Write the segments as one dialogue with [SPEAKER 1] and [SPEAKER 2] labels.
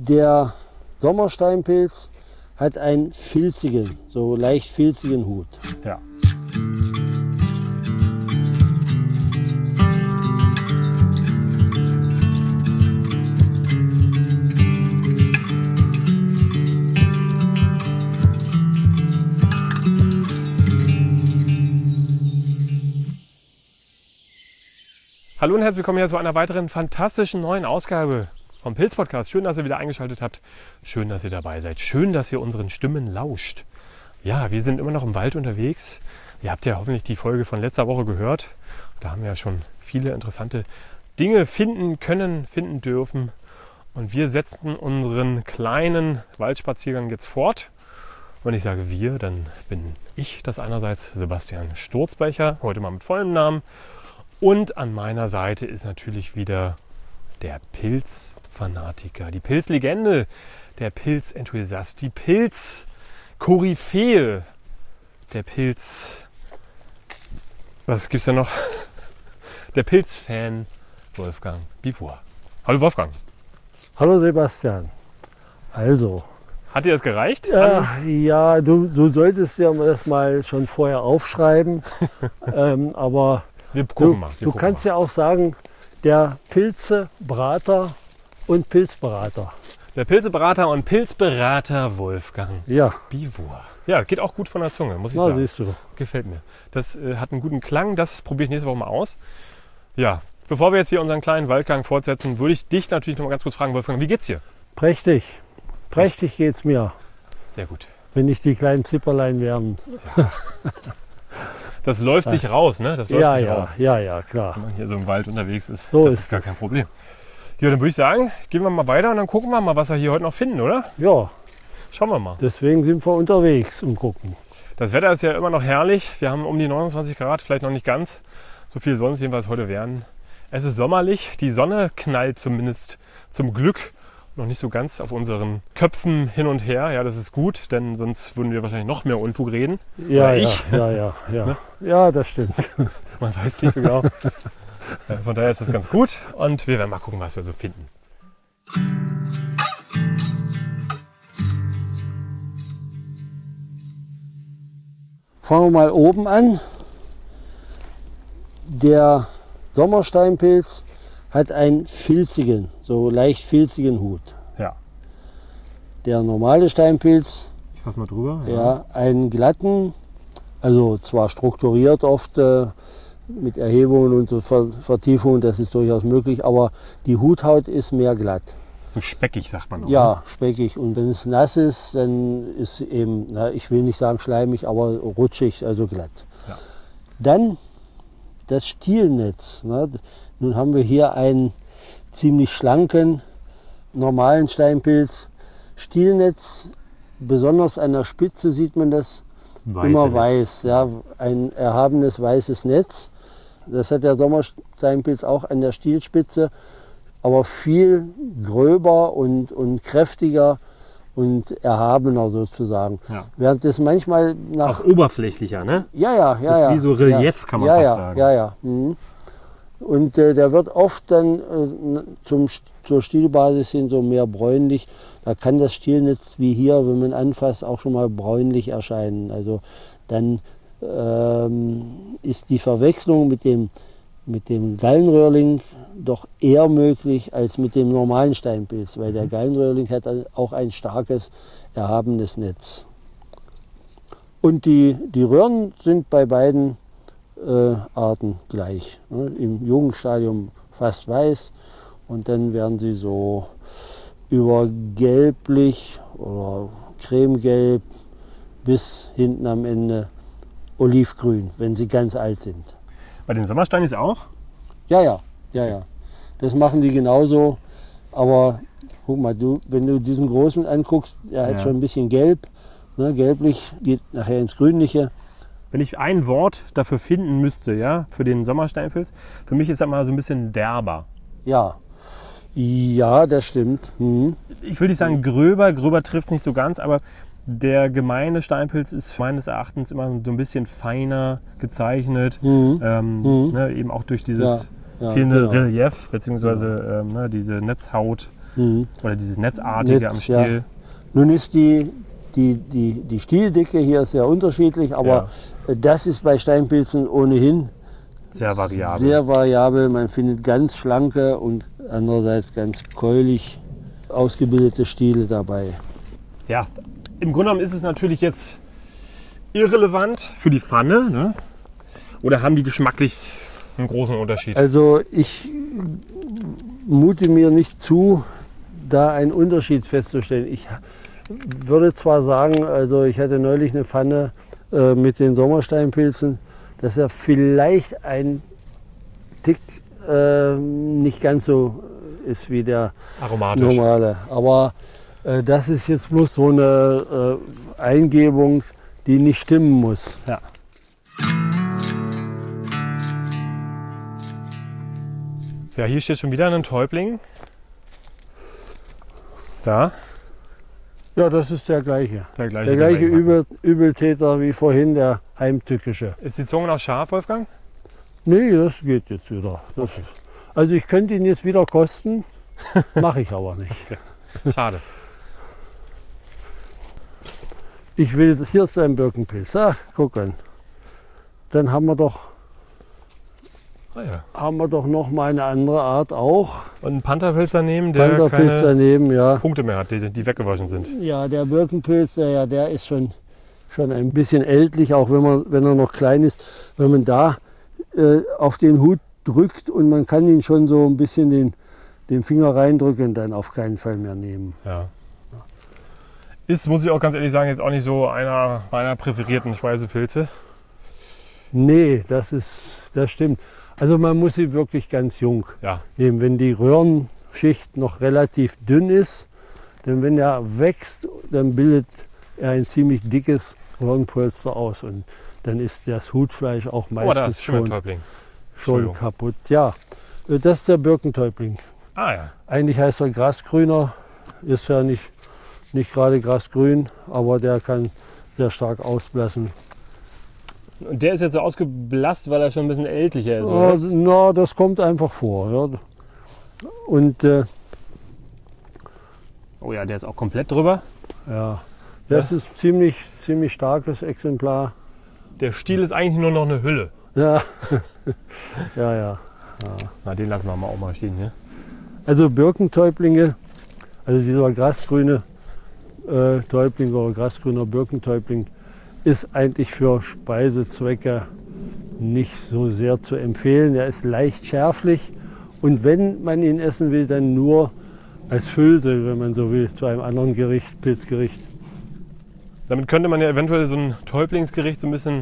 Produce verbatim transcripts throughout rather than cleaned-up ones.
[SPEAKER 1] Der Sommersteinpilz hat einen filzigen, so leicht filzigen Hut.
[SPEAKER 2] Ja. Hallo und herzlich willkommen hier zu einer weiteren fantastischen neuen Ausgabe vom Pilz-Podcast. Schön, dass ihr wieder eingeschaltet habt. Schön, dass ihr dabei seid. Schön, dass ihr unseren Stimmen lauscht. Ja, wir sind immer noch im Wald unterwegs. Ihr habt ja hoffentlich die Folge von letzter Woche gehört. Da haben wir ja schon viele interessante Dinge finden können, finden dürfen. Und wir setzen unseren kleinen Waldspaziergang jetzt fort. Wenn ich sage wir, dann bin ich das einerseits Sebastian Sturzbecher, heute mal mit vollem Namen. Und an meiner Seite ist natürlich wieder der Pilzfanatiker, die Pilzlegende, der Pilzenthusiast, die Pilzkoryphäe, der Pilz... Was gibt's da noch? Der Pilzfan Wolfgang Bivor. Hallo Wolfgang.
[SPEAKER 1] Hallo Sebastian. Also...
[SPEAKER 2] Hat dir das gereicht?
[SPEAKER 1] Ja, ja du, du solltest ja das mal schon vorher aufschreiben, ähm, aber...
[SPEAKER 2] Wir gucken
[SPEAKER 1] du,
[SPEAKER 2] mal. Wir
[SPEAKER 1] du
[SPEAKER 2] gucken
[SPEAKER 1] kannst
[SPEAKER 2] mal.
[SPEAKER 1] ja auch sagen, der Pilzeberater und Pilzberater.
[SPEAKER 2] Der Pilzeberater und Pilzberater Wolfgang
[SPEAKER 1] Ja.
[SPEAKER 2] Bivor. Ja, geht auch gut von der Zunge, muss ich
[SPEAKER 1] Na,
[SPEAKER 2] sagen.
[SPEAKER 1] siehst du.
[SPEAKER 2] Gefällt mir. Das äh, hat einen guten Klang, das probiere ich nächste Woche mal aus. Ja, bevor wir jetzt hier unseren kleinen Waldgang fortsetzen, würde ich dich natürlich noch mal ganz kurz fragen, Wolfgang, wie geht's dir?
[SPEAKER 1] Prächtig. Prächtig geht's mir,
[SPEAKER 2] Sehr gut.
[SPEAKER 1] wenn nicht die kleinen Zipperlein wären.
[SPEAKER 2] Das läuft sich raus, ne? Das läuft
[SPEAKER 1] Ja,
[SPEAKER 2] sich
[SPEAKER 1] ja,
[SPEAKER 2] raus.
[SPEAKER 1] ja, ja, klar.
[SPEAKER 2] Wenn man hier so im Wald unterwegs ist,
[SPEAKER 1] So
[SPEAKER 2] das
[SPEAKER 1] ist
[SPEAKER 2] ist gar
[SPEAKER 1] es.
[SPEAKER 2] kein Problem. Ja, dann würde ich sagen, gehen wir mal weiter und dann gucken wir mal, was wir hier heute noch finden, oder?
[SPEAKER 1] Ja,
[SPEAKER 2] Schauen wir mal.
[SPEAKER 1] deswegen sind wir unterwegs und gucken.
[SPEAKER 2] Das Wetter ist ja immer noch herrlich. Wir haben um die neunundzwanzig Grad, vielleicht noch nicht ganz. So viel soll es jedenfalls heute werden. Es ist sommerlich, die Sonne knallt zumindest zum Glück noch nicht so ganz auf unseren Köpfen hin und her. Ja, das ist gut, denn sonst würden wir wahrscheinlich noch mehr Unfug reden.
[SPEAKER 1] Ja,
[SPEAKER 2] Oder
[SPEAKER 1] ja,
[SPEAKER 2] ich.
[SPEAKER 1] ja, ja, ja. Ja, das stimmt.
[SPEAKER 2] Man weiß nicht so genau. Ja, von daher ist das ganz gut und wir werden mal gucken, was wir so finden.
[SPEAKER 1] Fangen wir mal oben an. Der Sommersteinpilz hat einen filzigen, so leicht filzigen Hut.
[SPEAKER 2] Ja,
[SPEAKER 1] Der normale Steinpilz,
[SPEAKER 2] ich fasse mal drüber.
[SPEAKER 1] ja, einen glatten, also zwar strukturiert oft äh, mit Erhebungen und so Ver Vertiefungen, das ist durchaus möglich, aber die Huthaut ist mehr glatt.
[SPEAKER 2] So speckig, sagt man auch.
[SPEAKER 1] Ja, speckig. Und wenn es nass ist, dann ist eben, na, ich will nicht sagen schleimig, aber rutschig, also glatt.
[SPEAKER 2] Ja.
[SPEAKER 1] Dann das Stielnetz. Ne? Nun haben wir hier einen ziemlich schlanken, normalen Steinpilz. Stielnetz, besonders an der Spitze sieht man das
[SPEAKER 2] Weiße
[SPEAKER 1] immer
[SPEAKER 2] Netz.
[SPEAKER 1] weiß. Ja, ein erhabenes weißes Netz. Das hat der Sommersteinpilz auch an der Stielspitze, aber viel gröber und, und kräftiger und erhabener sozusagen.
[SPEAKER 2] Ja.
[SPEAKER 1] Während das manchmal nach...
[SPEAKER 2] Auch oberflächlicher, ne?
[SPEAKER 1] Ja, ja, ja.
[SPEAKER 2] Das ist
[SPEAKER 1] ja,
[SPEAKER 2] wie so Relief,
[SPEAKER 1] ja,
[SPEAKER 2] kann man
[SPEAKER 1] ja,
[SPEAKER 2] fast
[SPEAKER 1] ja,
[SPEAKER 2] sagen.
[SPEAKER 1] Ja, ja. Mhm. Und äh, der wird oft dann äh, zum, zur Stielbasis hin so mehr bräunlich. Da kann das Stielnetz wie hier, wenn man anfasst, auch schon mal bräunlich erscheinen. Also dann ähm, ist die Verwechslung mit dem, mit dem Gallenröhrling doch eher möglich als mit dem normalen Steinpilz, weil der Gallenröhrling hat auch ein starkes, erhabenes Netz. Und die, die Röhren sind bei beiden äh, Arten gleich. Ne? Im Jugendstadium fast weiß und dann werden sie so über gelblich oder cremegelb bis hinten am Ende olivgrün, wenn sie ganz alt sind.
[SPEAKER 2] Bei den Sommersteinis auch?
[SPEAKER 1] Ja, ja, ja, ja. Das machen die genauso. Aber guck mal, du, wenn du diesen großen anguckst, der hat
[SPEAKER 2] Ja.
[SPEAKER 1] schon ein bisschen gelb. Ne, gelblich geht nachher ins Grünliche.
[SPEAKER 2] Wenn ich ein Wort dafür finden müsste, ja, für den Sommersteinpilz, für mich ist das mal so ein bisschen derber.
[SPEAKER 1] Ja, ja, das stimmt. Mhm.
[SPEAKER 2] Ich will nicht sagen gröber, gröber trifft nicht so ganz, aber der gemeine Steinpilz ist meines Erachtens immer so ein bisschen feiner gezeichnet,
[SPEAKER 1] Mhm.
[SPEAKER 2] ähm,
[SPEAKER 1] Mhm.
[SPEAKER 2] Ne, eben auch durch dieses
[SPEAKER 1] Ja, ja,
[SPEAKER 2] fehlende
[SPEAKER 1] genau.
[SPEAKER 2] Relief, beziehungsweise ähm, ne, diese Netzhaut.
[SPEAKER 1] Mhm.
[SPEAKER 2] Oder dieses Netzartige
[SPEAKER 1] Netz,
[SPEAKER 2] am Stiel.
[SPEAKER 1] Ja. Nun ist die, die, die, die Stieldicke hier sehr unterschiedlich, aber ja. das ist bei Steinpilzen ohnehin
[SPEAKER 2] sehr variabel.
[SPEAKER 1] Sehr variabel. Man findet ganz schlanke und andererseits ganz keulig ausgebildete Stiele dabei.
[SPEAKER 2] Ja, im Grunde genommen ist es natürlich jetzt irrelevant für die Pfanne, ne? Oder haben die geschmacklich einen großen Unterschied?
[SPEAKER 1] Also ich mute mir nicht zu, da einen Unterschied festzustellen. Ich würde zwar sagen, also ich hatte neulich eine Pfanne äh, mit den Sommersteinpilzen, dass er vielleicht ein Tick äh, nicht ganz so ist wie der
[SPEAKER 2] aromatisch
[SPEAKER 1] normale. Aber äh, das ist jetzt bloß so eine äh, Eingebung, die nicht stimmen muss.
[SPEAKER 2] Ja. Ja, hier steht schon wieder ein Täubling. Da.
[SPEAKER 1] Ja, das ist der gleiche.
[SPEAKER 2] Der gleiche,
[SPEAKER 1] der gleiche Übel, Übeltäter wie vorhin, der heimtückische.
[SPEAKER 2] Ist die Zunge noch scharf, Wolfgang?
[SPEAKER 1] Nee, das geht jetzt wieder. Das,
[SPEAKER 2] okay.
[SPEAKER 1] Also ich könnte ihn jetzt wieder kosten, mache ich aber nicht.
[SPEAKER 2] Okay. Schade.
[SPEAKER 1] Ich will, hier ist ein Birkenpilz. Ach, guck an. Dann haben wir doch,
[SPEAKER 2] ah, ja.
[SPEAKER 1] haben wir doch noch mal eine andere Art auch.
[SPEAKER 2] Und einen Pantherpilz daneben, der
[SPEAKER 1] Pantherpilz
[SPEAKER 2] keine
[SPEAKER 1] daneben, ja.
[SPEAKER 2] Punkte mehr hat, die, die weggewaschen sind.
[SPEAKER 1] Ja, der Birkenpilz, der, ja, der ist schon, schon ein bisschen ältlich, auch wenn, man, wenn er noch klein ist. Wenn man da äh, auf den Hut drückt und man kann ihn schon so ein bisschen den, den Finger reindrücken, dann auf keinen Fall mehr nehmen.
[SPEAKER 2] Ja. Ist, muss ich auch ganz ehrlich sagen, jetzt auch nicht so einer meiner präferierten Speisepilze.
[SPEAKER 1] Nee, das ist, das stimmt. Also man muss sie wirklich ganz jung
[SPEAKER 2] ja.
[SPEAKER 1] nehmen. Wenn die Röhrenschicht noch relativ dünn ist, denn wenn er wächst, dann bildet er ein ziemlich dickes Röhrenpolster aus und dann ist das Hutfleisch auch meistens
[SPEAKER 2] oh, das ist schon,
[SPEAKER 1] schon kaputt. Ja, das ist der Birkentäubling.
[SPEAKER 2] Ah ja.
[SPEAKER 1] Eigentlich heißt er Grasgrüner, ist ja nicht, nicht gerade grasgrün, aber der kann sehr stark ausblassen.
[SPEAKER 2] Und der ist jetzt so ausgeblasst, weil er schon ein bisschen ältlicher ist,
[SPEAKER 1] oder?
[SPEAKER 2] Ja,
[SPEAKER 1] na, das kommt einfach vor. Ja. Und äh,
[SPEAKER 2] oh ja, der ist auch komplett drüber.
[SPEAKER 1] Ja, das ja. ist ziemlich, ziemlich starkes Exemplar.
[SPEAKER 2] Der Stiel ist eigentlich nur noch eine Hülle.
[SPEAKER 1] Ja, ja, ja, ja.
[SPEAKER 2] Na, den lassen wir mal auch mal stehen hier.
[SPEAKER 1] Also Birkentäublinge, also dieser grasgrüne äh, Täubling oder grasgrüner Birkentäubling, ist eigentlich für Speisezwecke nicht so sehr zu empfehlen. Er ist leicht schärflich und wenn man ihn essen will, dann nur als Füllsel, wenn man so will, zu einem anderen Gericht, Pilzgericht.
[SPEAKER 2] Damit könnte man ja eventuell so ein Täublingsgericht so ein bisschen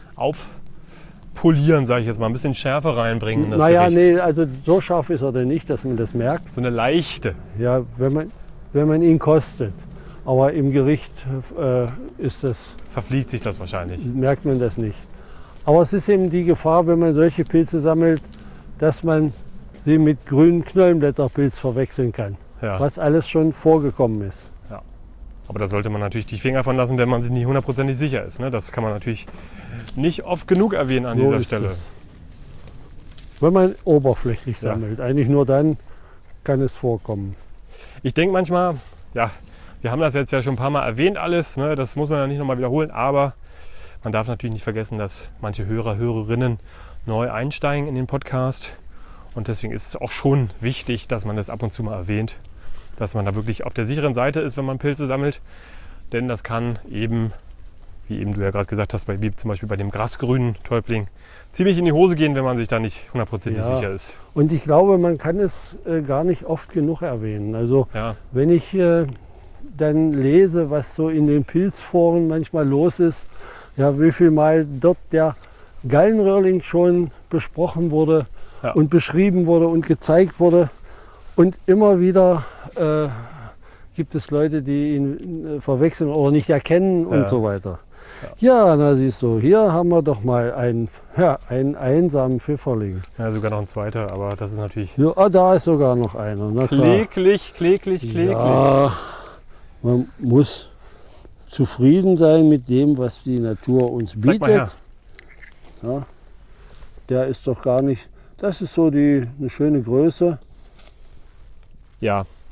[SPEAKER 2] aufpolieren, sage ich jetzt mal, ein bisschen Schärfe reinbringen in das
[SPEAKER 1] naja,
[SPEAKER 2] Gericht.
[SPEAKER 1] nee, also so scharf ist er denn nicht, dass man das merkt.
[SPEAKER 2] So eine leichte.
[SPEAKER 1] Ja, wenn man, wenn man ihn kostet. Aber im Gericht äh, ist das...
[SPEAKER 2] Verfliegt sich das wahrscheinlich.
[SPEAKER 1] Merkt man das nicht. Aber es ist eben die Gefahr, wenn man solche Pilze sammelt, dass man sie mit grünen Knollenblätterpilz verwechseln kann.
[SPEAKER 2] Ja.
[SPEAKER 1] Was alles schon vorgekommen ist.
[SPEAKER 2] Ja. Aber da sollte man natürlich die Finger von lassen, wenn man sich nicht hundertprozentig sicher ist. Ne? Das kann man natürlich nicht oft genug erwähnen an
[SPEAKER 1] So
[SPEAKER 2] dieser
[SPEAKER 1] ist
[SPEAKER 2] Stelle.
[SPEAKER 1] Es. Wenn man oberflächlich
[SPEAKER 2] Ja.
[SPEAKER 1] sammelt. Eigentlich nur dann kann es vorkommen.
[SPEAKER 2] Ich denke manchmal, ja, wir haben das jetzt ja schon ein paar Mal erwähnt alles, ne? Das muss man ja nicht nochmal wiederholen, aber man darf natürlich nicht vergessen, dass manche Hörer, Hörerinnen neu einsteigen in den Podcast und deswegen ist es auch schon wichtig, dass man das ab und zu mal erwähnt, dass man da wirklich auf der sicheren Seite ist, wenn man Pilze sammelt, denn das kann eben, wie eben du ja gerade gesagt hast, bei, wie zum Beispiel bei dem grasgrünen Täubling, ziemlich in die Hose gehen, wenn man sich da nicht hundertprozentig
[SPEAKER 1] Ja.
[SPEAKER 2] sicher ist.
[SPEAKER 1] Und ich glaube, man kann es äh, gar nicht oft genug erwähnen. Also
[SPEAKER 2] Ja.
[SPEAKER 1] wenn ich äh, dann lese, was so in den Pilzforen manchmal los ist, ja, wie viel Mal dort der Gallenröhrling schon besprochen wurde
[SPEAKER 2] Ja.
[SPEAKER 1] und beschrieben wurde und gezeigt wurde. Und immer wieder äh, gibt es Leute, die ihn äh, verwechseln oder nicht erkennen und
[SPEAKER 2] Ja.
[SPEAKER 1] so weiter. Ja. ja, na siehst du, hier haben wir doch mal einen, ja, einen einsamen Pfifferling.
[SPEAKER 2] Ja, sogar noch ein zweiter, aber das ist natürlich
[SPEAKER 1] Ja, ah, da ist sogar noch einer. Na klar.
[SPEAKER 2] kläglich, kläglich, kläglich.
[SPEAKER 1] Ja, man muss zufrieden sein mit dem, was die Natur uns
[SPEAKER 2] Zeig mal her.
[SPEAKER 1] bietet. Ja, der ist doch gar nicht, das ist so die, eine schöne Größe.
[SPEAKER 2] Ja,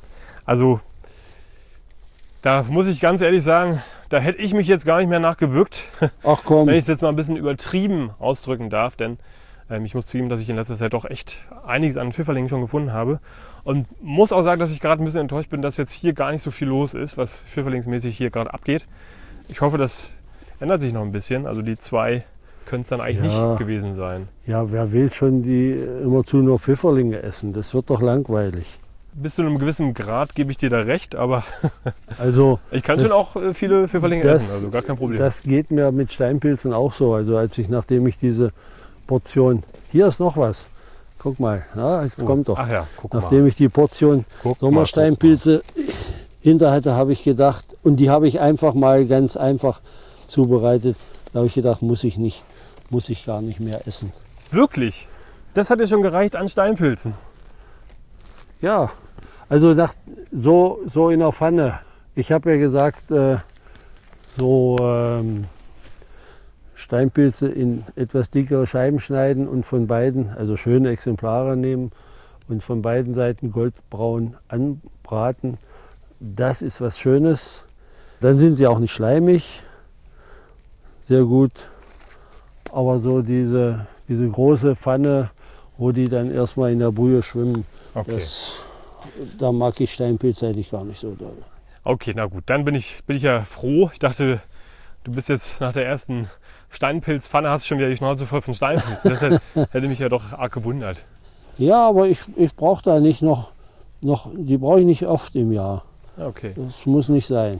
[SPEAKER 2] Also da muss ich ganz ehrlich sagen, da hätte ich mich jetzt gar nicht mehr nachgebückt,
[SPEAKER 1] Ach komm.
[SPEAKER 2] wenn ich es jetzt mal ein bisschen übertrieben ausdrücken darf. Denn ähm, ich muss zugeben, dass ich in letzter Zeit doch echt einiges an Pfifferlingen schon gefunden habe. Und muss auch sagen, dass ich gerade ein bisschen enttäuscht bin, dass jetzt hier gar nicht so viel los ist, was pfifferlingsmäßig hier gerade abgeht. Ich hoffe, das ändert sich noch ein bisschen. Also die zwei können es dann eigentlich
[SPEAKER 1] Ja.
[SPEAKER 2] nicht gewesen sein.
[SPEAKER 1] Ja, wer will schon die immerzu nur Pfifferlinge essen? Das wird doch langweilig.
[SPEAKER 2] Bis zu einem gewissen Grad gebe ich dir da recht, aber
[SPEAKER 1] Also
[SPEAKER 2] ich kann
[SPEAKER 1] das,
[SPEAKER 2] schon auch äh, viele Pfifferlinge
[SPEAKER 1] das,
[SPEAKER 2] essen, also gar kein Problem.
[SPEAKER 1] Das geht mir mit Steinpilzen auch so. Also als ich, nachdem ich diese Portion, hier ist noch was. Guck mal, ja, jetzt
[SPEAKER 2] Oh,
[SPEAKER 1] kommt doch.
[SPEAKER 2] Ach ja, guck mal.
[SPEAKER 1] Nachdem ich die Portion
[SPEAKER 2] Guck mal,
[SPEAKER 1] Sommersteinpilze hinter hatte, habe ich gedacht, und die habe ich einfach mal ganz einfach zubereitet. Da habe ich gedacht, muss ich nicht, muss ich gar nicht mehr essen.
[SPEAKER 2] Wirklich? Das hat ja schon gereicht an Steinpilzen.
[SPEAKER 1] Ja, also das, so, so in der Pfanne. Ich habe ja gesagt, äh, so ähm, Steinpilze in etwas dickere Scheiben schneiden und von beiden, also schöne Exemplare nehmen und von beiden Seiten goldbraun anbraten. Das ist was Schönes. Dann sind sie auch nicht schleimig. Sehr gut. Aber so diese, diese große Pfanne, wo die dann erstmal in der Brühe schwimmen,
[SPEAKER 2] Okay.
[SPEAKER 1] das, da mag ich Steinpilze eigentlich gar nicht so doll.
[SPEAKER 2] Okay, na gut, dann bin ich, bin ich ja froh. Ich dachte, du bist jetzt nach der ersten Steinpilzpfanne, hast schon wieder die Schnauze voll von Steinpilzen. Das hätte, hätte mich ja doch arg gewundert.
[SPEAKER 1] Ja, aber ich, ich brauche da nicht noch, noch, die brauche ich nicht oft im Jahr.
[SPEAKER 2] Okay.
[SPEAKER 1] Das muss nicht sein.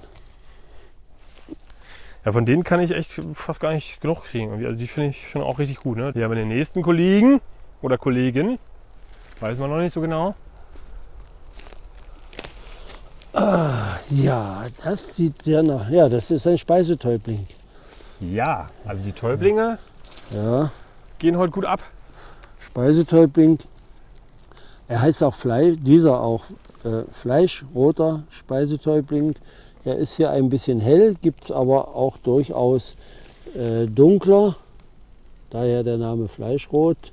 [SPEAKER 2] Ja, von denen kann ich echt fast gar nicht genug kriegen. Also die finde ich schon auch richtig gut. Ne? Die haben den nächsten Kollegen oder Kollegin, weiß man noch nicht so genau.
[SPEAKER 1] Ja, das sieht sehr nach, ja, das ist ein Speisetäubling.
[SPEAKER 2] Ja, also die Täublinge
[SPEAKER 1] Ja,
[SPEAKER 2] gehen heute gut ab.
[SPEAKER 1] Speisetäubling. Er heißt auch Fleisch, dieser auch äh, Fleischroter Speisetäubling. Der ist hier ein bisschen hell, gibt es aber auch durchaus äh, dunkler. Daher der Name Fleischrot.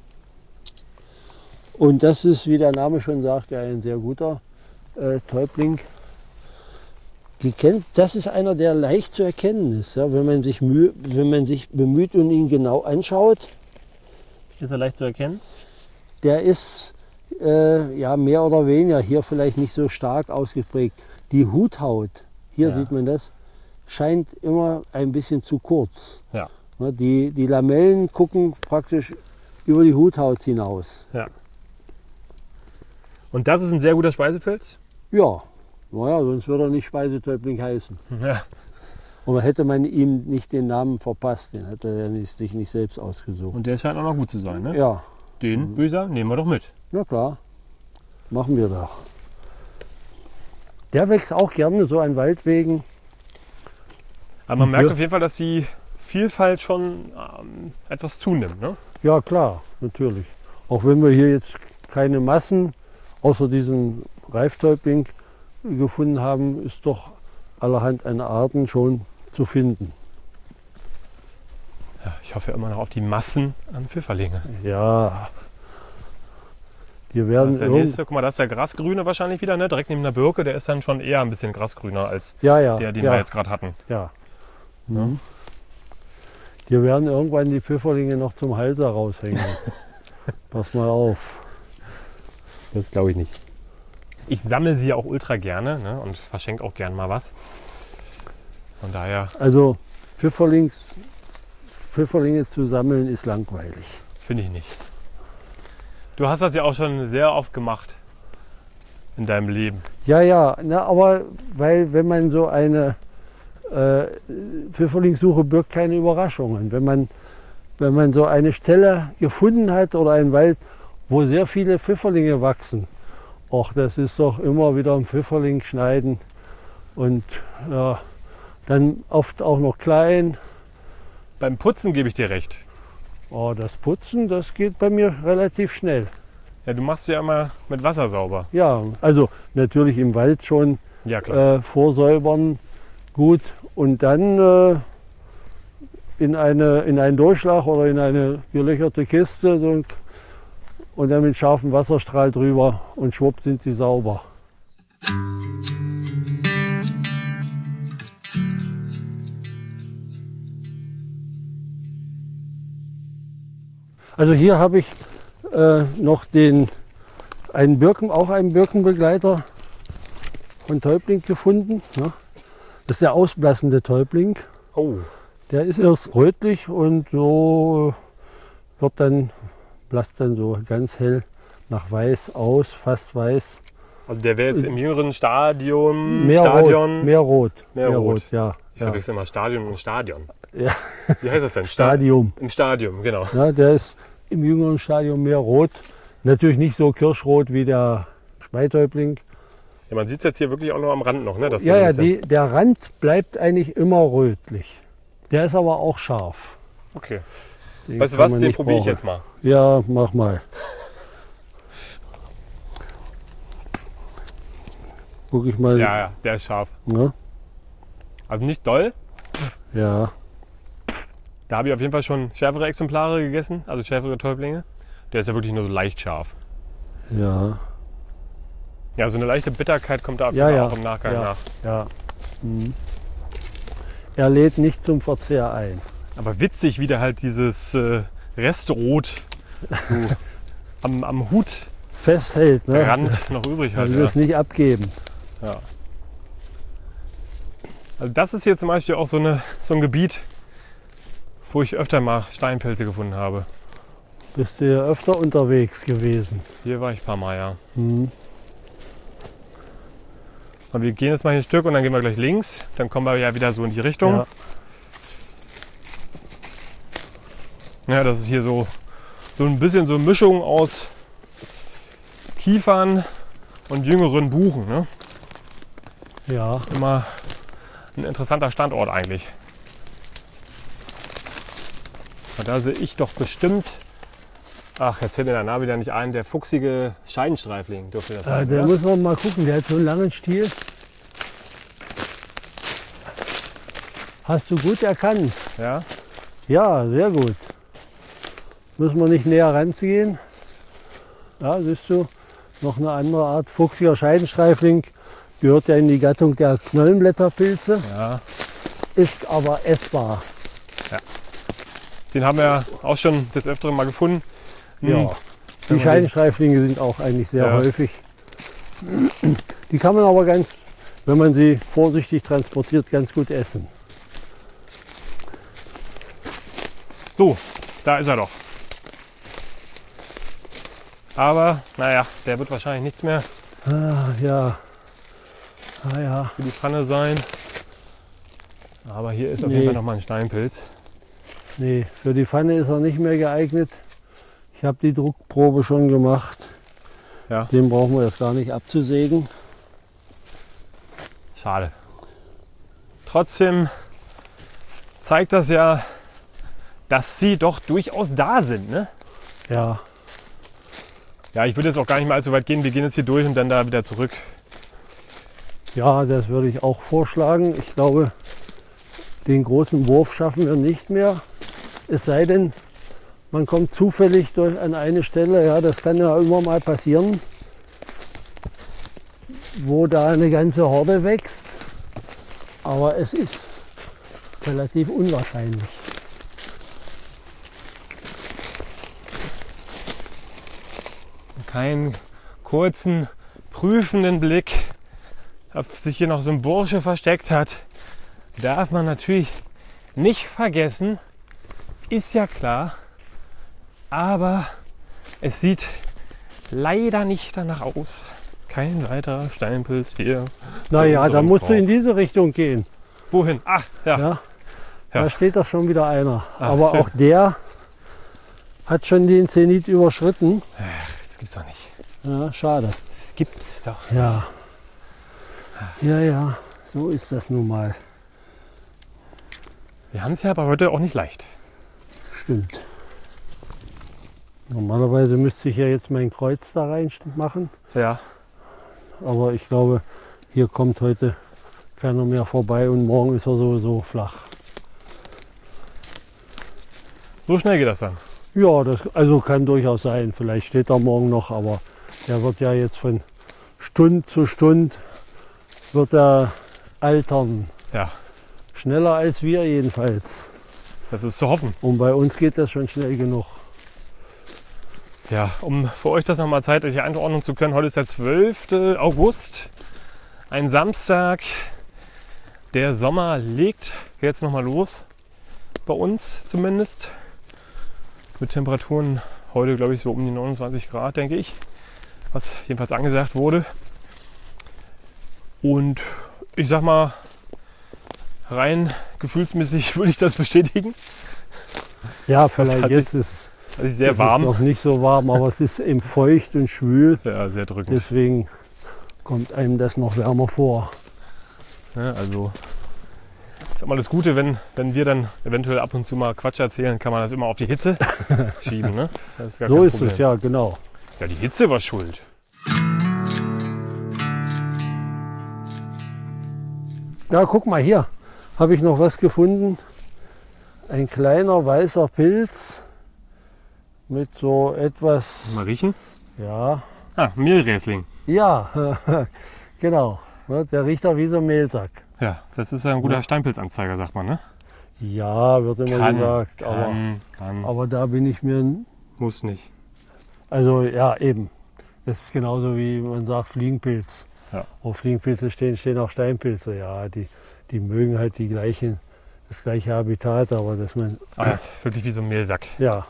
[SPEAKER 1] Und das ist, wie der Name schon sagt, ein sehr guter äh, Täubling. Die kennt, das ist einer, der leicht zu erkennen ist, ja, wenn man sich mühe, wenn man sich bemüht und ihn genau anschaut.
[SPEAKER 2] Ist er leicht zu erkennen?
[SPEAKER 1] Der ist äh, ja, mehr oder weniger hier vielleicht nicht so stark ausgeprägt. Die Huthaut, hier
[SPEAKER 2] Ja.
[SPEAKER 1] sieht man das, scheint immer ein bisschen zu kurz.
[SPEAKER 2] Ja.
[SPEAKER 1] Ja, die, die Lamellen gucken praktisch über die Huthaut hinaus.
[SPEAKER 2] Ja. Und das ist ein sehr guter Speisepilz?
[SPEAKER 1] Ja, naja, sonst würde er nicht Speisetäubling heißen.
[SPEAKER 2] Ja.
[SPEAKER 1] Und hätte man ihm nicht den Namen verpasst, den hätte er nicht, sich nicht selbst ausgesucht.
[SPEAKER 2] Und der scheint auch noch gut zu sein, ne?
[SPEAKER 1] Ja,
[SPEAKER 2] Den, würde ich sagen, nehmen wir doch mit.
[SPEAKER 1] na klar, machen wir doch. Der wächst auch gerne so an Waldwegen.
[SPEAKER 2] Aber man merkt
[SPEAKER 1] Ja.
[SPEAKER 2] auf jeden Fall, dass die Vielfalt schon ähm, etwas zunimmt, ne?
[SPEAKER 1] Ja klar, natürlich. Auch wenn wir hier jetzt keine Massen außer diesen Reiftäubling gefunden haben, ist doch allerhand an Arten schon zu finden.
[SPEAKER 2] Ja, ich hoffe immer noch auf die Massen an Pfifferlinge.
[SPEAKER 1] Ja, die
[SPEAKER 2] Das
[SPEAKER 1] werden
[SPEAKER 2] ist der
[SPEAKER 1] irgend-
[SPEAKER 2] nächste. Guck mal, das ist der Grasgrüne wahrscheinlich wieder, ne? Direkt neben der Birke. Der ist dann schon eher ein bisschen grasgrüner als
[SPEAKER 1] ja, ja,
[SPEAKER 2] der, den
[SPEAKER 1] ja,
[SPEAKER 2] wir jetzt gerade hatten.
[SPEAKER 1] ja. Mhm. Die werden irgendwann die Pfifferlinge noch zum Hals raushängen. Pass mal auf.
[SPEAKER 2] Das glaube ich nicht. Ich sammle sie ja auch ultra gerne, ne? Und verschenke auch gern mal was. Von daher
[SPEAKER 1] Also Pfifferlings, Pfifferlinge zu sammeln ist langweilig.
[SPEAKER 2] finde ich nicht. Du hast das ja auch schon sehr oft gemacht in deinem Leben.
[SPEAKER 1] Ja, ja, na, aber weil wenn man so eine äh, Pfifferlingssuche birgt keine Überraschungen. Wenn man, wenn man so eine Stelle gefunden hat oder einen Wald, wo sehr viele Pfifferlinge wachsen, och, das ist doch immer wieder ein Pfifferling schneiden und ja, dann oft auch noch klein.
[SPEAKER 2] Beim Putzen gebe ich dir recht.
[SPEAKER 1] Oh, das Putzen, das geht bei mir relativ schnell.
[SPEAKER 2] Ja, du machst ja immer mit Wasser sauber.
[SPEAKER 1] Ja, also natürlich im Wald schon
[SPEAKER 2] Ja, klar.
[SPEAKER 1] äh, vorsäubern, gut, und dann äh, in, eine, in einen Durchschlag oder in eine gelöcherte Kiste so, und dann mit scharfem Wasserstrahl drüber und schwupp sind sie sauber. Also hier habe ich äh, noch den, einen Birken, auch einen Birkenbegleiter von Täubling gefunden. Ja. Das ist der ausblassende Täubling.
[SPEAKER 2] Oh.
[SPEAKER 1] Der ist erst rötlich und so wird dann, blasst dann so ganz hell nach weiß aus, fast weiß.
[SPEAKER 2] Also der wäre jetzt im jüngeren Stadium.
[SPEAKER 1] Mehr
[SPEAKER 2] Stadion.
[SPEAKER 1] rot, mehr rot.
[SPEAKER 2] Mehr rot.
[SPEAKER 1] ja.
[SPEAKER 2] Ich
[SPEAKER 1] ja.
[SPEAKER 2] verwechsel immer Stadion und Stadion.
[SPEAKER 1] Ja.
[SPEAKER 2] Wie heißt das denn?
[SPEAKER 1] Stadium.
[SPEAKER 2] Im Stadium, genau.
[SPEAKER 1] Ja, der ist im jüngeren Stadium mehr rot. Natürlich nicht so kirschrot wie der Speitäubling.
[SPEAKER 2] Ja, man sieht es jetzt hier wirklich auch nur am Rand noch, ne? Das
[SPEAKER 1] Ja,
[SPEAKER 2] so ein
[SPEAKER 1] ja,
[SPEAKER 2] bisschen-
[SPEAKER 1] die, der Rand bleibt eigentlich immer rötlich. Der ist aber auch scharf.
[SPEAKER 2] Okay.
[SPEAKER 1] Den
[SPEAKER 2] Weißt du
[SPEAKER 1] kann
[SPEAKER 2] was,
[SPEAKER 1] man
[SPEAKER 2] den
[SPEAKER 1] nicht
[SPEAKER 2] probiere ich
[SPEAKER 1] brauchen.
[SPEAKER 2] jetzt mal.
[SPEAKER 1] Ja, mach mal. Guck ich mal.
[SPEAKER 2] Ja, ja, der ist scharf.
[SPEAKER 1] Ne?
[SPEAKER 2] Also nicht doll.
[SPEAKER 1] Ja.
[SPEAKER 2] Da habe ich auf jeden Fall schon schärfere Exemplare gegessen, also schärfere Täublinge. Der ist ja wirklich nur so leicht scharf.
[SPEAKER 1] Ja.
[SPEAKER 2] Ja, so eine leichte Bitterkeit kommt da auf
[SPEAKER 1] Ja,
[SPEAKER 2] jeden Fall
[SPEAKER 1] ja.
[SPEAKER 2] auch im Nachgang
[SPEAKER 1] Ja.
[SPEAKER 2] nach.
[SPEAKER 1] Ja. Mhm. Er lädt nicht zum Verzehr ein.
[SPEAKER 2] Aber witzig, wie der halt dieses äh, Restrot so am, am Hutrand
[SPEAKER 1] Festhält, ne?
[SPEAKER 2] noch übrig
[SPEAKER 1] Er
[SPEAKER 2] hat.
[SPEAKER 1] will
[SPEAKER 2] Ja.
[SPEAKER 1] es nicht abgeben.
[SPEAKER 2] Ja. Also das ist hier zum Beispiel auch so, eine, so ein Gebiet, wo ich öfter mal Steinpilze gefunden habe.
[SPEAKER 1] Bist du ja öfter unterwegs gewesen.
[SPEAKER 2] Hier war ich ein paar Mal, ja.
[SPEAKER 1] Mhm.
[SPEAKER 2] Und wir gehen jetzt mal hier ein Stück und dann gehen wir gleich links. Dann kommen wir ja wieder so in die Richtung.
[SPEAKER 1] Ja.
[SPEAKER 2] Ja, das ist hier so, so ein bisschen so eine Mischung aus Kiefern und jüngeren Buchen. Ne?
[SPEAKER 1] Ja.
[SPEAKER 2] Immer ein interessanter Standort eigentlich. Und da sehe ich doch bestimmt, ach, jetzt fällt mir der Name wieder nicht ein, der fuchsige Scheidenstreifling dürfte das
[SPEAKER 1] Äh,
[SPEAKER 2] sein.
[SPEAKER 1] da
[SPEAKER 2] oder?
[SPEAKER 1] muss man mal gucken, der hat so einen langen Stiel. Hast du gut erkannt.
[SPEAKER 2] Ja?
[SPEAKER 1] Ja, sehr gut. Müssen wir nicht näher ranziehen. Ja, siehst du, noch eine andere Art fuchsiger Scheidenstreifling. Gehört ja in die Gattung der Knollenblätterpilze,
[SPEAKER 2] Ja.
[SPEAKER 1] ist aber essbar.
[SPEAKER 2] Den haben wir auch schon des Öfteren mal gefunden. Hm.
[SPEAKER 1] Ja.
[SPEAKER 2] Wenn
[SPEAKER 1] Die
[SPEAKER 2] man
[SPEAKER 1] Scheidenstreiflinge sind auch eigentlich sehr
[SPEAKER 2] Ja.
[SPEAKER 1] häufig. Die kann man aber ganz, wenn man sie vorsichtig transportiert, ganz gut essen.
[SPEAKER 2] So, da ist er doch. Aber, naja, der wird wahrscheinlich nichts mehr
[SPEAKER 1] Ah, ja. Ah, ja.
[SPEAKER 2] für die Pfanne sein. Aber hier ist auf
[SPEAKER 1] Nee.
[SPEAKER 2] jeden Fall nochmal ein Steinpilz.
[SPEAKER 1] Nee, für die Pfanne ist er nicht mehr geeignet. Ich habe die Druckprobe schon gemacht.
[SPEAKER 2] Ja.
[SPEAKER 1] Den brauchen wir jetzt gar nicht abzusägen.
[SPEAKER 2] Schade. Trotzdem zeigt das ja, dass sie doch durchaus da sind. Ne?
[SPEAKER 1] Ja,
[SPEAKER 2] Ja, ich würde jetzt auch gar nicht mal allzu weit gehen. Wir gehen jetzt hier durch und dann da wieder zurück.
[SPEAKER 1] ja, das würde ich auch vorschlagen. Ich glaube, den großen Wurf schaffen wir nicht mehr. Es sei denn, man kommt zufällig durch an eine Stelle, ja, das kann ja immer mal passieren, wo da eine ganze Horde wächst. Aber es ist relativ unwahrscheinlich.
[SPEAKER 2] Keinen kurzen, prüfenden Blick, ob sich hier noch so ein Bursche versteckt hat, darf man natürlich nicht vergessen. Ist ja klar. Aber es sieht leider nicht danach aus. Kein weiterer Steinpilz hier.
[SPEAKER 1] Naja, da
[SPEAKER 2] unserem
[SPEAKER 1] musst du
[SPEAKER 2] Korb.
[SPEAKER 1] in diese Richtung gehen.
[SPEAKER 2] Wohin? Ach, ja.
[SPEAKER 1] Ja,
[SPEAKER 2] Ja.
[SPEAKER 1] da steht doch schon wieder einer.
[SPEAKER 2] Ach,
[SPEAKER 1] Aber
[SPEAKER 2] schön.
[SPEAKER 1] auch der hat schon den Zenit überschritten.
[SPEAKER 2] Das gibt's doch nicht.
[SPEAKER 1] Ja, schade.
[SPEAKER 2] Das gibt's doch.
[SPEAKER 1] Ja. Ja, ja, so ist das nun mal.
[SPEAKER 2] Wir haben es ja aber heute auch nicht leicht.
[SPEAKER 1] Stimmt. Normalerweise müsste ich ja jetzt mein Kreuz da rein machen.
[SPEAKER 2] Ja.
[SPEAKER 1] Aber ich glaube, hier kommt heute keiner mehr vorbei und morgen ist er sowieso flach.
[SPEAKER 2] So schnell geht das dann.
[SPEAKER 1] Ja, das also kann durchaus sein. Vielleicht steht er morgen noch, aber der wird ja jetzt von Stund zu Stund wird er altern.
[SPEAKER 2] Ja,
[SPEAKER 1] Schneller als wir jedenfalls.
[SPEAKER 2] das ist zu hoffen.
[SPEAKER 1] Und bei uns geht das schon schnell genug.
[SPEAKER 2] Ja, um für euch das nochmal zeitlich einordnen zu können, heute ist der zwölfte August, ein Samstag. Der Sommer legt jetzt nochmal los, bei uns zumindest. Mit Temperaturen heute, glaube ich, so um die neunundzwanzig Grad, denke ich, was jedenfalls angesagt wurde. Und ich sag mal, rein gefühlsmäßig würde ich das bestätigen.
[SPEAKER 1] Ja, vielleicht
[SPEAKER 2] Hat
[SPEAKER 1] jetzt ist
[SPEAKER 2] Also sehr
[SPEAKER 1] es
[SPEAKER 2] warm.
[SPEAKER 1] ist noch nicht so warm, aber es ist eben feucht und schwül.
[SPEAKER 2] Ja, sehr drückend.
[SPEAKER 1] Deswegen kommt einem das noch wärmer vor.
[SPEAKER 2] Ja, also ist immer das Gute, wenn, wenn wir dann eventuell ab und zu mal Quatsch erzählen, kann man das immer auf die Hitze schieben. Ne? Das ist gar
[SPEAKER 1] So
[SPEAKER 2] kein
[SPEAKER 1] ist
[SPEAKER 2] Problem.
[SPEAKER 1] es, ja, genau.
[SPEAKER 2] Ja, die Hitze war schuld.
[SPEAKER 1] Ja, guck mal hier, habe ich noch was gefunden. Ein kleiner weißer Pilz mit so etwas,
[SPEAKER 2] Mal riechen.
[SPEAKER 1] ja,
[SPEAKER 2] Ah, Mehlräsling.
[SPEAKER 1] ja, genau. Ja, der riecht auch wie so ein Mehlsack.
[SPEAKER 2] Ja, das ist ein guter
[SPEAKER 1] Ja.
[SPEAKER 2] Steinpilzanzeiger, sagt man, ne?
[SPEAKER 1] Ja, wird immer
[SPEAKER 2] Kann,
[SPEAKER 1] gesagt. Aber,
[SPEAKER 2] kann, kann,
[SPEAKER 1] aber da bin ich mir,
[SPEAKER 2] muss nicht.
[SPEAKER 1] also ja, eben. Das ist genauso wie man sagt Fliegenpilz.
[SPEAKER 2] Ja.
[SPEAKER 1] Wo Fliegenpilze stehen, stehen auch Steinpilze. Ja, die, die mögen halt die gleichen, das gleiche Habitat, aber dass man,
[SPEAKER 2] Ah, das ist wirklich wie so ein Mehlsack.
[SPEAKER 1] ja,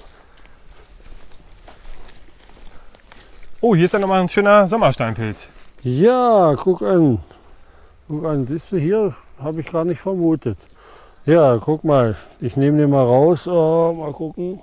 [SPEAKER 2] Oh, hier ist dann nochmal ein schöner Sommersteinpilz.
[SPEAKER 1] ja, guck an. Guck an, siehst du, hier habe ich gar nicht vermutet. Ja, guck mal, ich nehme den mal raus, oh, mal gucken.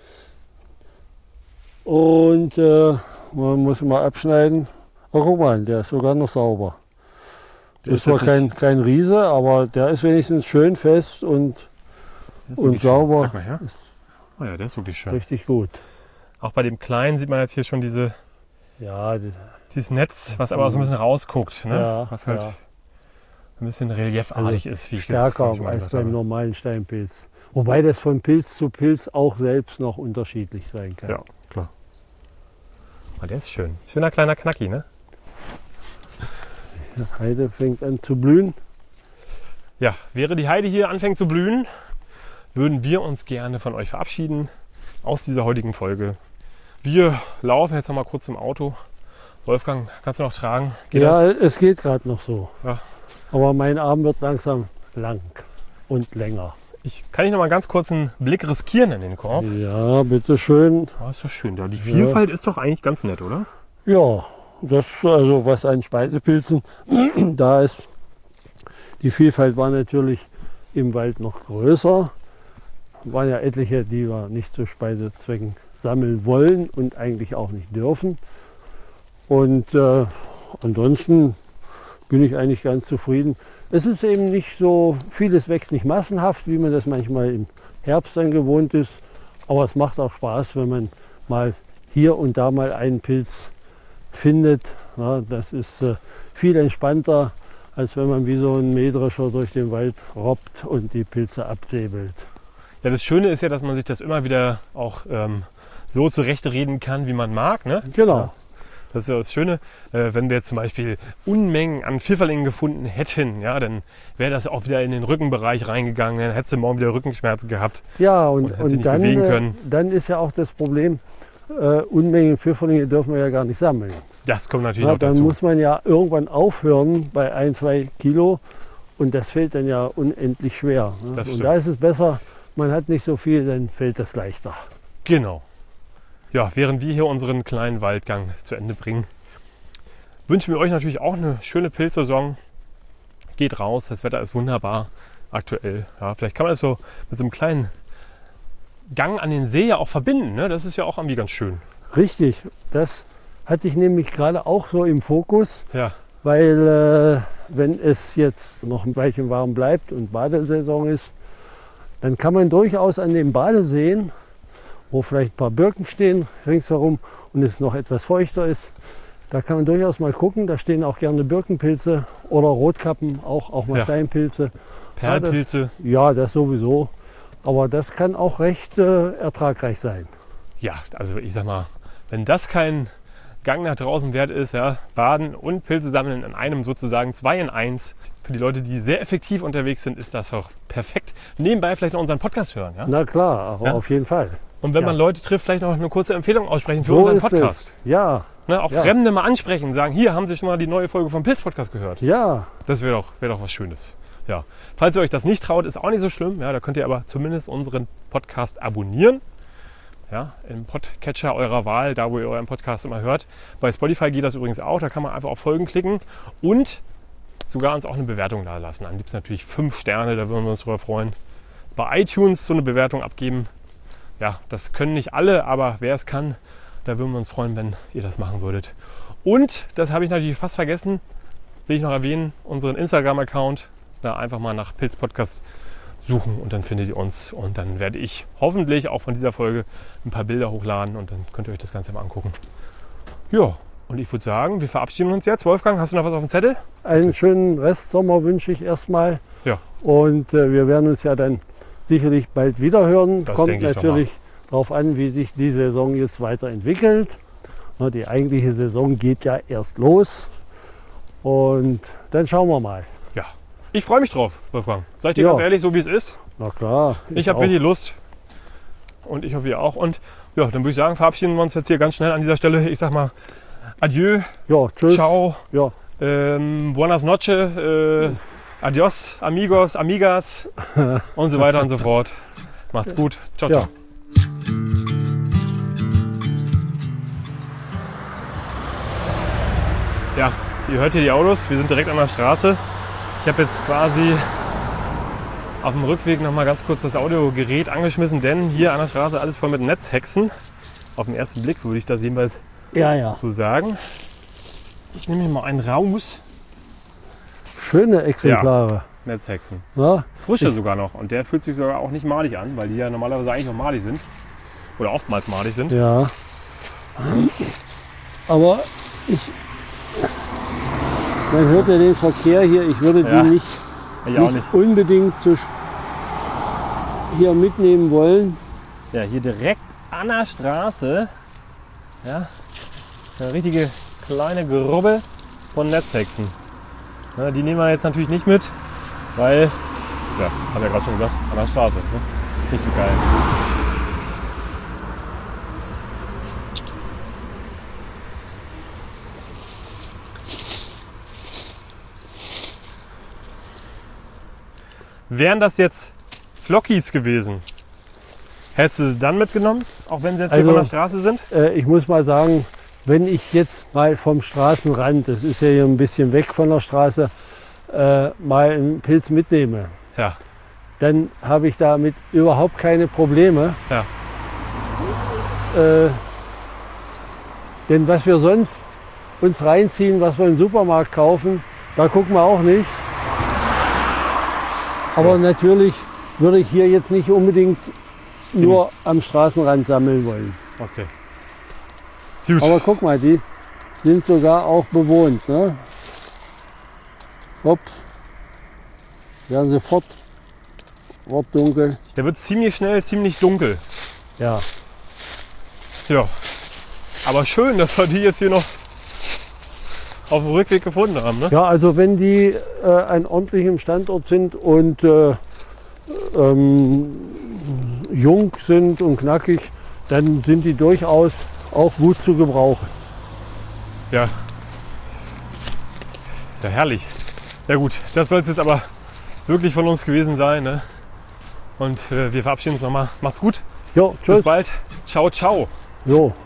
[SPEAKER 1] Und äh, man muss mal abschneiden. Oh, guck mal, der ist sogar noch sauber.
[SPEAKER 2] Der
[SPEAKER 1] Das
[SPEAKER 2] ist
[SPEAKER 1] war
[SPEAKER 2] jetzt
[SPEAKER 1] kein, kein Riese, aber der ist wenigstens schön fest und
[SPEAKER 2] Der ist
[SPEAKER 1] und
[SPEAKER 2] wirklich schön.
[SPEAKER 1] sauber.
[SPEAKER 2] Sag mal her.
[SPEAKER 1] ist
[SPEAKER 2] Oh ja, der ist wirklich schön.
[SPEAKER 1] richtig gut.
[SPEAKER 2] Auch bei dem Kleinen sieht man jetzt hier schon diese,
[SPEAKER 1] Ja, das,
[SPEAKER 2] dieses Netz, was aber so ein bisschen rausguckt. Ne?
[SPEAKER 1] ja,
[SPEAKER 2] Was halt
[SPEAKER 1] ja.
[SPEAKER 2] ein bisschen reliefartig ist. Wie ich
[SPEAKER 1] Stärker
[SPEAKER 2] vorhin schon mal
[SPEAKER 1] als
[SPEAKER 2] gesagt
[SPEAKER 1] beim
[SPEAKER 2] habe.
[SPEAKER 1] normalen Steinpilz. Wobei das von Pilz zu Pilz auch selbst noch unterschiedlich sein kann.
[SPEAKER 2] Ja, klar. Oh, der ist schön. Schöner kleiner Knacki, ne?
[SPEAKER 1] Die Heide fängt an zu blühen.
[SPEAKER 2] Ja, wäre die Heide hier anfängt zu blühen, würden wir uns gerne von euch verabschieden aus dieser heutigen Folge. Wir laufen jetzt noch mal kurz zum Auto. Wolfgang, kannst du noch tragen? Geht
[SPEAKER 1] Ja,
[SPEAKER 2] das?
[SPEAKER 1] es geht gerade noch so.
[SPEAKER 2] Ja.
[SPEAKER 1] Aber mein Arm wird langsam lang und länger.
[SPEAKER 2] Ich, kann ich noch mal ganz kurz einen Blick riskieren in den Korb?
[SPEAKER 1] Ja, bitteschön.
[SPEAKER 2] Oh, ist doch schön. Ja, die Vielfalt ist doch eigentlich ganz nett, oder?
[SPEAKER 1] Ja, das also was an Speisepilzen da ist. Die Vielfalt war natürlich im Wald noch größer. Waren ja etliche, die wir nicht zu Speisezwecken sammeln wollen und eigentlich auch nicht dürfen. Und äh, ansonsten bin ich eigentlich ganz zufrieden. Es ist eben nicht so, vieles wächst nicht massenhaft, wie man das manchmal im Herbst dann gewohnt ist. Aber es macht auch Spaß, wenn man mal hier und da mal einen Pilz findet. Ja, das ist äh, viel entspannter, als wenn man wie so ein Mähdrescher durch den Wald robbt und die Pilze absäbelt.
[SPEAKER 2] Ja, das Schöne ist ja, dass man sich das immer wieder auch ähm, so zurechtreden kann, wie man mag. Ne?
[SPEAKER 1] Genau.
[SPEAKER 2] Ja. Das ist ja das Schöne, äh, wenn wir jetzt zum Beispiel Unmengen an Pfifferlingen gefunden hätten, ja, dann wäre das auch wieder in den Rückenbereich reingegangen, dann hättest du morgen wieder Rückenschmerzen gehabt.
[SPEAKER 1] Ja, und,
[SPEAKER 2] Und hätte
[SPEAKER 1] und,
[SPEAKER 2] sich nicht
[SPEAKER 1] dann,
[SPEAKER 2] bewegen
[SPEAKER 1] äh,
[SPEAKER 2] können.
[SPEAKER 1] dann ist ja auch das Problem, äh, Unmengen Pfifferlinge dürfen wir ja gar nicht sammeln.
[SPEAKER 2] Das kommt natürlich
[SPEAKER 1] Ja,
[SPEAKER 2] noch
[SPEAKER 1] dann
[SPEAKER 2] dazu.
[SPEAKER 1] muss man ja irgendwann aufhören bei ein, zwei Kilo und das fällt dann ja unendlich schwer. Ne?
[SPEAKER 2] Das
[SPEAKER 1] Und
[SPEAKER 2] stimmt.
[SPEAKER 1] da ist es besser, man hat nicht so viel, dann fällt das leichter.
[SPEAKER 2] Genau. Ja, während wir hier unseren kleinen Waldgang zu Ende bringen, wünschen wir euch natürlich auch eine schöne Pilzsaison. Geht raus, das Wetter ist wunderbar aktuell. Ja, vielleicht kann man das so mit so einem kleinen Gang an den See ja auch verbinden. Ne? Das ist ja auch irgendwie ganz schön.
[SPEAKER 1] Richtig, das hatte ich nämlich gerade auch so im Fokus,
[SPEAKER 2] Ja,
[SPEAKER 1] weil äh, wenn es jetzt noch ein Weilchen warm bleibt und Badesaison ist, dann kann man durchaus an den Badeseen, wo vielleicht ein paar Birken stehen ringsherum und es noch etwas feuchter ist, da kann man durchaus mal gucken. Da stehen auch gerne Birkenpilze oder Rotkappen, auch, auch mal
[SPEAKER 2] Ja.
[SPEAKER 1] Steinpilze.
[SPEAKER 2] Perlpilze.
[SPEAKER 1] Ja, das sowieso. Aber das kann auch recht äh, ertragreich sein.
[SPEAKER 2] Ja, also ich sag mal, wenn das kein Gang nach draußen wert ist. Ja? Baden und Pilze sammeln in einem sozusagen, zwei in eins. Für die Leute, die sehr effektiv unterwegs sind, ist das doch perfekt. Nebenbei vielleicht noch unseren Podcast hören. Ja?
[SPEAKER 1] Na klar, aber
[SPEAKER 2] Ja?
[SPEAKER 1] auf jeden Fall.
[SPEAKER 2] Und wenn
[SPEAKER 1] Ja.
[SPEAKER 2] man Leute trifft, vielleicht noch eine kurze Empfehlung aussprechen für
[SPEAKER 1] So
[SPEAKER 2] unseren
[SPEAKER 1] ist
[SPEAKER 2] Podcast.
[SPEAKER 1] es. Ja,
[SPEAKER 2] Ne? Auch
[SPEAKER 1] Ja.
[SPEAKER 2] Fremde mal ansprechen, sagen, hier haben Sie schon mal die neue Folge vom Pilz-Podcast gehört.
[SPEAKER 1] ja,
[SPEAKER 2] Das wäre doch, wär doch was Schönes. Ja. Falls ihr euch das nicht traut, ist auch nicht so schlimm. Ja, da könnt ihr aber zumindest unseren Podcast abonnieren. Ja, im Podcatcher eurer Wahl, da wo ihr euren Podcast immer hört. Bei Spotify geht das übrigens auch. Da kann man einfach auf Folgen klicken und sogar uns auch eine Bewertung da lassen. Am liebsten natürlich fünf Sterne, da würden wir uns drüber freuen. Bei iTunes so eine Bewertung abgeben. Ja, das können nicht alle, aber wer es kann, da würden wir uns freuen, wenn ihr das machen würdet. Und, das habe ich natürlich fast vergessen, will ich noch erwähnen, unseren Instagram-Account. Da einfach mal nach Pilz Podcast suchen und dann findet ihr uns. Und dann werde ich hoffentlich auch von dieser Folge ein paar Bilder hochladen und dann könnt ihr euch das Ganze mal angucken. Ja, und ich würde sagen, wir verabschieden uns jetzt. Wolfgang, hast du noch was auf dem Zettel?
[SPEAKER 1] einen schönen Restsommer wünsche ich erstmal.
[SPEAKER 2] Ja.
[SPEAKER 1] Und äh, wir werden uns ja dann sicherlich bald wieder hören.
[SPEAKER 2] Das
[SPEAKER 1] Kommt
[SPEAKER 2] denke ich doch
[SPEAKER 1] natürlich darauf an, wie sich die Saison jetzt weiterentwickelt. Na, die eigentliche Saison geht ja erst los. Und dann schauen wir mal.
[SPEAKER 2] Ja. Ich freue mich drauf, Wolfgang. Sag ich dir
[SPEAKER 1] Ja.
[SPEAKER 2] ganz ehrlich, so wie es ist.
[SPEAKER 1] Na klar.
[SPEAKER 2] Ich habe
[SPEAKER 1] auch.
[SPEAKER 2] richtig Lust. Und ich hoffe, ihr auch. Und ja, dann würde ich sagen, verabschieden wir uns jetzt hier ganz schnell an dieser Stelle. Ich sag mal Adieu,
[SPEAKER 1] Ja, tschüss.
[SPEAKER 2] ciao,
[SPEAKER 1] Ja.
[SPEAKER 2] ähm, buenas noches, äh, adios, amigos, amigas und so weiter und so fort. Macht's gut. Ciao,
[SPEAKER 1] Ja.
[SPEAKER 2] ciao. Ja, ihr hört hier die Autos. Wir sind direkt an der Straße. Ich habe jetzt quasi auf dem Rückweg noch mal ganz kurz das Audiogerät angeschmissen, denn hier an der Straße alles voll mit Netzhexen. Auf den ersten Blick würde ich das jedenfalls
[SPEAKER 1] Ja, ja.
[SPEAKER 2] so sagen. Ich nehme hier mal einen raus.
[SPEAKER 1] Schöne Exemplare.
[SPEAKER 2] Netzhexen.
[SPEAKER 1] Ja.
[SPEAKER 2] Frische
[SPEAKER 1] Ich-
[SPEAKER 2] sogar noch. Und der fühlt sich sogar auch nicht malig an, weil die ja normalerweise eigentlich auch malig sind. Oder oftmals malig sind.
[SPEAKER 1] Ja. Aber ich. Man hört ja den Verkehr hier. Ich würde
[SPEAKER 2] Ja,
[SPEAKER 1] die nicht,
[SPEAKER 2] Ich auch
[SPEAKER 1] nicht,
[SPEAKER 2] nicht.
[SPEAKER 1] unbedingt zu, hier mitnehmen wollen.
[SPEAKER 2] Ja, hier direkt an der Straße. Ja, eine richtige kleine Gruppe von Netzhexen. Ja, die nehmen wir jetzt natürlich nicht mit, weil, ja, haben wir ja gerade schon gesagt, an der Straße. Ne? Nicht so geil. Wären das jetzt Flockies gewesen, hättest du sie dann mitgenommen, auch wenn sie jetzt hier
[SPEAKER 1] Also-
[SPEAKER 2] von der Straße sind?
[SPEAKER 1] Äh, ich muss mal sagen, wenn ich jetzt mal vom Straßenrand, das ist ja hier ein bisschen weg von der Straße, äh, mal einen Pilz mitnehme,
[SPEAKER 2] Ja,
[SPEAKER 1] dann habe ich damit überhaupt keine Probleme.
[SPEAKER 2] Ja.
[SPEAKER 1] Äh, denn was wir sonst uns reinziehen, was wir im Supermarkt kaufen, da gucken wir auch nicht. Aber
[SPEAKER 2] Ja.
[SPEAKER 1] natürlich würde ich hier jetzt nicht unbedingt nur am Straßenrand sammeln wollen.
[SPEAKER 2] okay. Gut.
[SPEAKER 1] Aber guck mal, die sind sogar auch bewohnt. Ne? Ups. Werden sofort wortdunkel.
[SPEAKER 2] Der wird ziemlich schnell, ziemlich dunkel.
[SPEAKER 1] Ja.
[SPEAKER 2] Ja. Aber schön, dass wir die jetzt hier noch auf dem Rückweg gefunden haben. Ne?
[SPEAKER 1] ja, also wenn die äh, an ordentlichem Standort sind und äh, ähm, jung sind und knackig, dann sind die durchaus auch gut zu gebrauchen.
[SPEAKER 2] Ja. Ja, herrlich. Ja gut, das soll es jetzt aber wirklich von uns gewesen sein. Ne? Und äh, wir verabschieden uns nochmal. Macht's gut.
[SPEAKER 1] Jo, tschüss.
[SPEAKER 2] Bis bald. Ciao, ciao.
[SPEAKER 1] Jo.